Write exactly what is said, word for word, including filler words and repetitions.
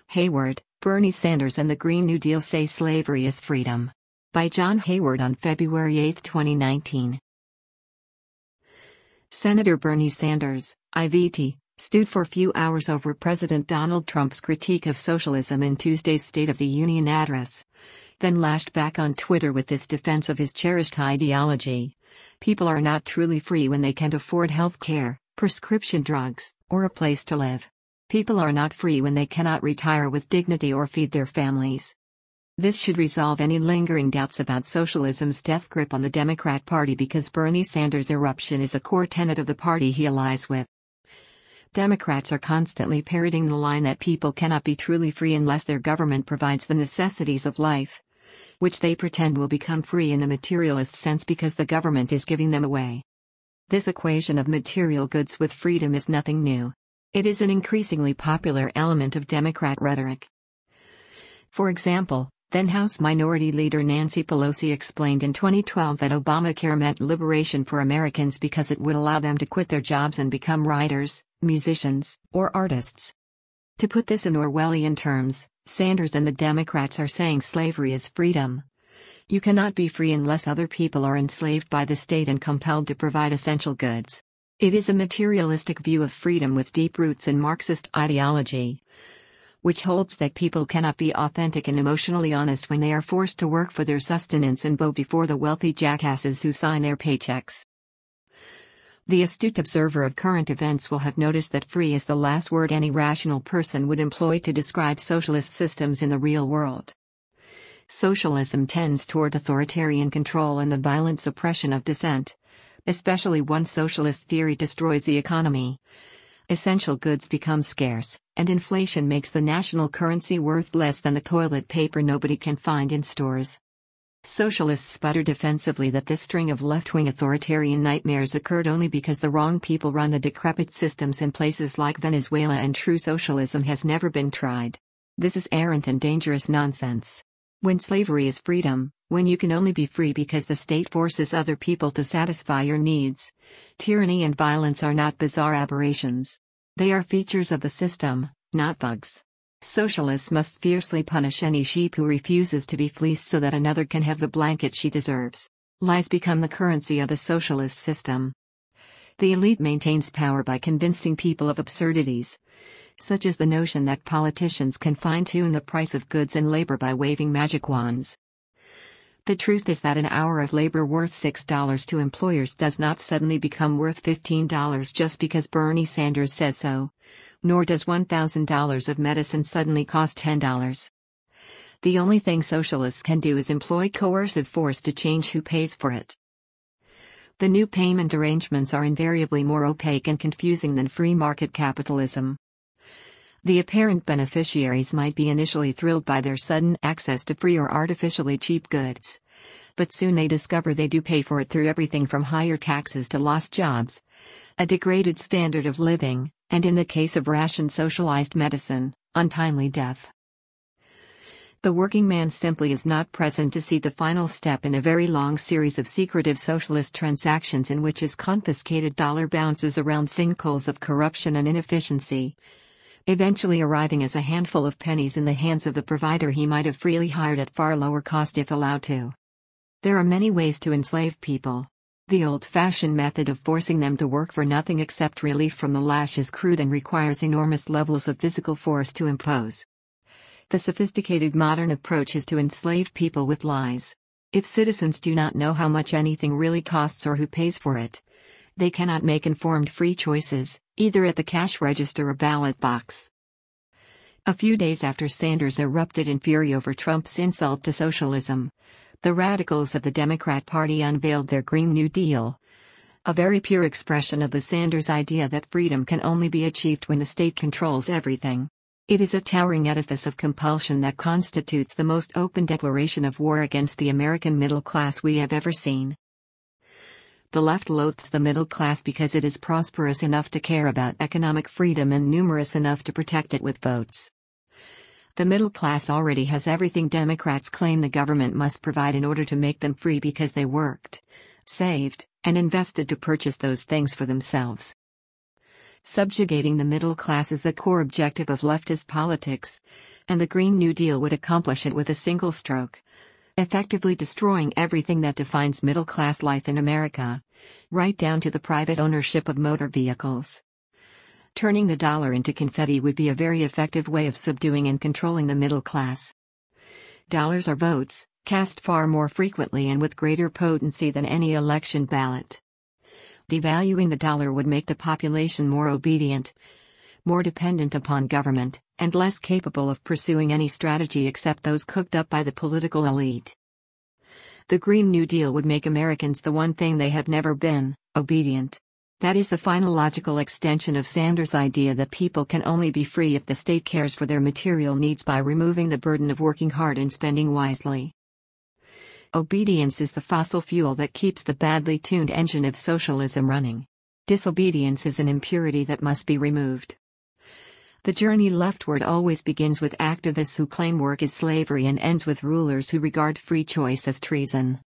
Hayward, Bernie Sanders and the Green New Deal say slavery is freedom. By John Hayward on February eighth, twenty nineteen. Senator Bernie Sanders, I V T, stewed for a few hours over President Donald Trump's critique of socialism in Tuesday's State of the Union address, then lashed back on Twitter with this defense of his cherished ideology. People are not truly free when they can't afford health care, prescription drugs, or a place to live. People are not free when they cannot retire with dignity or feed their families. This should resolve any lingering doubts about socialism's death grip on the Democrat Party, because Bernie Sanders' eruption is a core tenet of the party he allies with. Democrats are constantly parroting the line that people cannot be truly free unless their government provides the necessities of life, which they pretend will become free in the materialist sense because the government is giving them away. This equation of material goods with freedom is nothing new. It is an increasingly popular element of Democrat rhetoric. For example, then House Minority Leader Nancy Pelosi explained in twenty twelve that Obamacare meant liberation for Americans because it would allow them to quit their jobs and become writers, musicians, or artists. To put this in Orwellian terms, Sanders and the Democrats are saying slavery is freedom. You cannot be free unless other people are enslaved by the state and compelled to provide essential goods. It is a materialistic view of freedom with deep roots in Marxist ideology, which holds that people cannot be authentic and emotionally honest when they are forced to work for their sustenance and bow before the wealthy jackasses who sign their paychecks. The astute observer of current events will have noticed that free is the last word any rational person would employ to describe socialist systems in the real world. Socialism tends toward authoritarian control and the violent suppression of dissent, especially once socialist theory destroys the economy. Essential goods become scarce, and inflation makes the national currency worth less than the toilet paper nobody can find in stores. Socialists sputter defensively that this string of left-wing authoritarian nightmares occurred only because the wrong people run the decrepit systems in places like Venezuela, and true socialism has never been tried. This is errant and dangerous nonsense. When slavery is freedom, when you can only be free because the state forces other people to satisfy your needs, tyranny and violence are not bizarre aberrations. They are features of the system, not bugs. Socialists must fiercely punish any sheep who refuses to be fleeced so that another can have the blanket she deserves. Lies become the currency of the socialist system. The elite maintains power by convincing people of absurdities, such as the notion that politicians can fine-tune the price of goods and labor by waving magic wands. The truth is that an hour of labor worth six dollars to employers does not suddenly become worth fifteen dollars just because Bernie Sanders says so, nor does one thousand dollars of medicine suddenly cost ten dollars. The only thing socialists can do is employ coercive force to change who pays for it. The new payment arrangements are invariably more opaque and confusing than free market capitalism. The apparent beneficiaries might be initially thrilled by their sudden access to free or artificially cheap goods, but soon they discover they do pay for it through everything from higher taxes to lost jobs, a degraded standard of living, and in the case of rationed socialized medicine, untimely death. The working man simply is not present to see the final step in a very long series of secretive socialist transactions in which his confiscated dollar bounces around sinkholes of corruption and inefficiency, eventually arriving as a handful of pennies in the hands of the provider he might have freely hired at far lower cost if allowed to. There are many ways to enslave people. The old-fashioned method of forcing them to work for nothing except relief from the lash is crude and requires enormous levels of physical force to impose. The sophisticated modern approach is to enslave people with lies. If citizens do not know how much anything really costs or who pays for it, they cannot make informed free choices, either at the cash register or ballot box. A few days after Sanders erupted in fury over Trump's insult to socialism, the radicals of the Democrat Party unveiled their Green New Deal, a very pure expression of the Sanders idea that freedom can only be achieved when the state controls everything. It is a towering edifice of compulsion that constitutes the most open declaration of war against the American middle class we have ever seen. The left loathes the middle class because it is prosperous enough to care about economic freedom and numerous enough to protect it with votes. The middle class already has everything Democrats claim the government must provide in order to make them free because they worked, saved, and invested to purchase those things for themselves. Subjugating the middle class is the core objective of leftist politics, and the Green New Deal would accomplish it with a single stroke, effectively destroying everything that defines middle-class life in America, right down to the private ownership of motor vehicles. Turning the dollar into confetti would be a very effective way of subduing and controlling the middle class. Dollars are votes, cast far more frequently and with greater potency than any election ballot. Devaluing the dollar would make the population more obedient, more dependent upon government, and less capable of pursuing any strategy except those cooked up by the political elite. The Green New Deal would make Americans the one thing they have never been: obedient. That is the final logical extension of Sanders' idea that people can only be free if the state cares for their material needs by removing the burden of working hard and spending wisely. Obedience is the fossil fuel that keeps the badly tuned engine of socialism running. Disobedience is an impurity that must be removed. The journey leftward always begins with activists who claim work is slavery and ends with rulers who regard free choice as treason.